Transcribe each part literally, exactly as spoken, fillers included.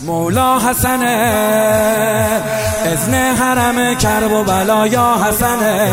مولا حسنه اذن حرم کرب و بلا یا حسنه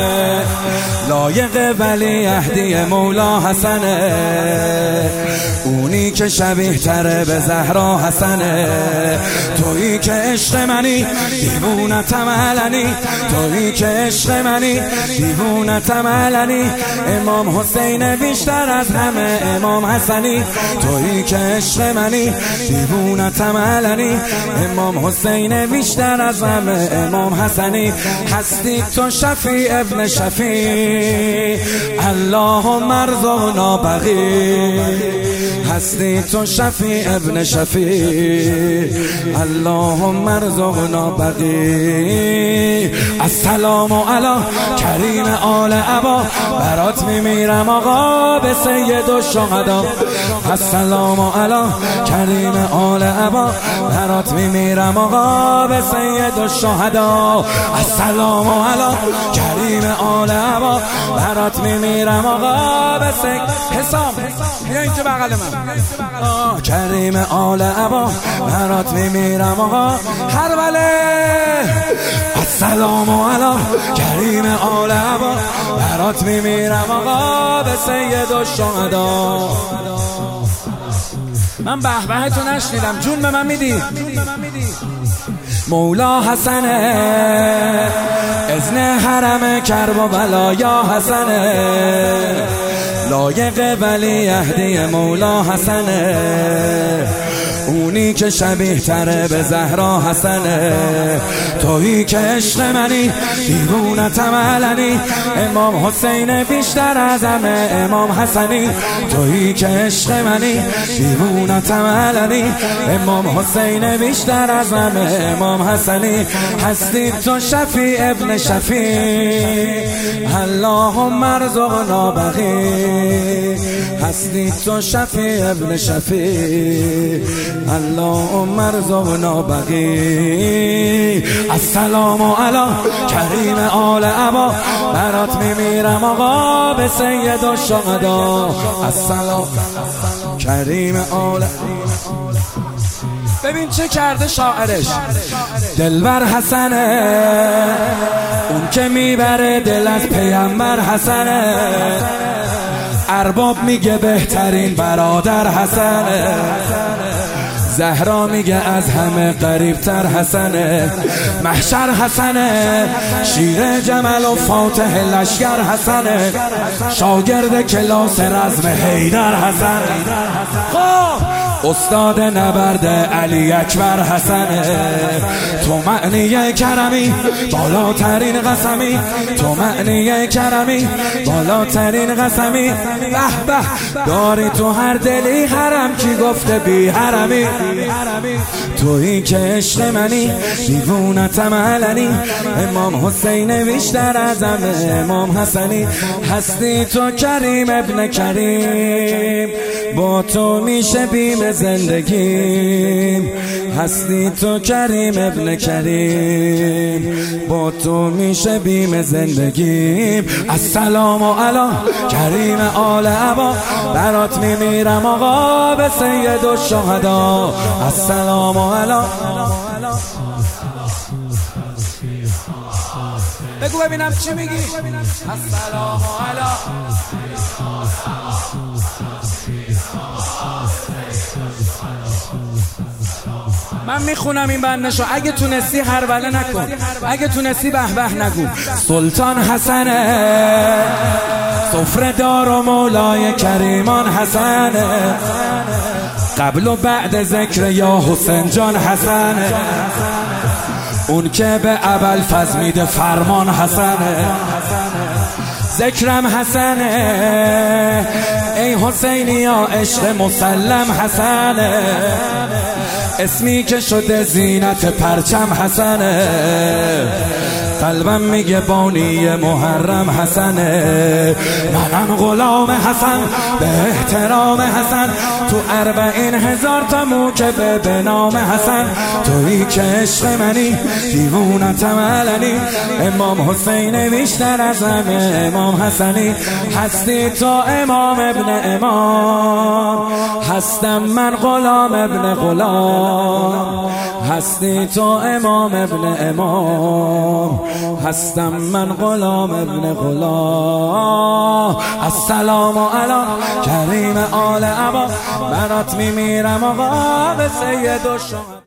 لایق ولی عهدی مولا حسنه اونی که شبیه تره به زهرا حسنه تویی که عشق منی دیوونتم علنی تویی که عشق منی دیوونتم علنی امام حسین بیشتر از همه امام حسنی تویی که عشق منی دیوونتم علنی امام حسین بیشتر از همه امام حسنی هستی تو شفیع ابن شفیع اللهم ارزقنا بقی هستی تو شفیع ابن شفیع اللهم ارزقنا بقی السلام علی کریم آل عبا برات میمیرم آقا به سید الشهدا السلام علی کریم آل عبا برات میمیرم آقا به سید الشهدا السلام علی کریم آل عبا برات میمیرم آقا به سید حسام بیا اینجا بغل من کریم آل عبا برات میمیرم آقا هر بله السلام علی کریم آل عبا برات میمیرم آقا به سید الشهدا من به به تو نشنیدم جون به من میدی مولا حسنه اذن حرم کرب و بلا یا حسنه لایق ولی عهدی مولا حسنه اونی که شبیه تره به زهرا حسنه تویی که عشق منی دیوونتم علنی امام حسین بیشتر از همه امام حسنی تویی که عشق منی دیوونتم علنی امام حسین بیشتر از همه امام حسنی هستی تو شفیع ابن شفیع اللهم ارزقنا بقی هستی تو شفیع ابن شفیع اللهم ارزقنا بقی السلام علی کریم آل عبا برات میمیرم آقا به سید الشهدا السلام کریم آل ببین چه کرده شاعرش دلبر حسنه اون که میبره دل از پیامبر حسنه ارباب میگه بهترین برادر حسنه زهرا میگه از همه قریبتر حسنه محشر حسنه شیر جمل و فاتح لشگر حسنه شاگرد کلاس رزم حیدر حسنه استاد نبرد علی اکبر حسنه تو معنی کرمی بالاترین قسمی تو معنی کرمی بالاترین قسمی به به داری تو هر دلی حرم کی گفته بی حرمی تویی که عشق منی دیوونتم علنی امام حسین بیشتر از همه امام حسنی هستی تو کریم ابن کریم با تو میشه بیم زندگیم هستی تو کریم ابن کریم با تو میشه بیم زندگیم السلام علی کریم آل عبا برات میمیرم آقا به سید الشهدا السلام علی بگو ببینم چی میگی السلام علی من میخونم این بندشو اگه تونستی هربله نکن اگه تونستی به به نگو سلطان حسنه سفره دار و مولای کریمان حسنه قبل و بعد ذکر یا حسین جان حسنه اون که به ابوالفضل میده فرمان حسنه ذکرم حسنه ای حسینی یا عشق مسلم حسنه اسمی که شده زینت پرچم حسنه قلبم میگه بانی محرم حسنه. منم غلام حسن به احترام حسن، تو اربعین هزار تا موکب به نام حسن. تویی که عشق منی دیوونتم علنی، امام حسین بیشتر از همه امام حسنی. هستی تو امام ابن امام، هستم من غلام ابن غلام. هستی تو امام ابن امام، هستم من غلام ابن غلام. السلام علی کریم آل عبا، برات میمیرم آقا به سید و شما.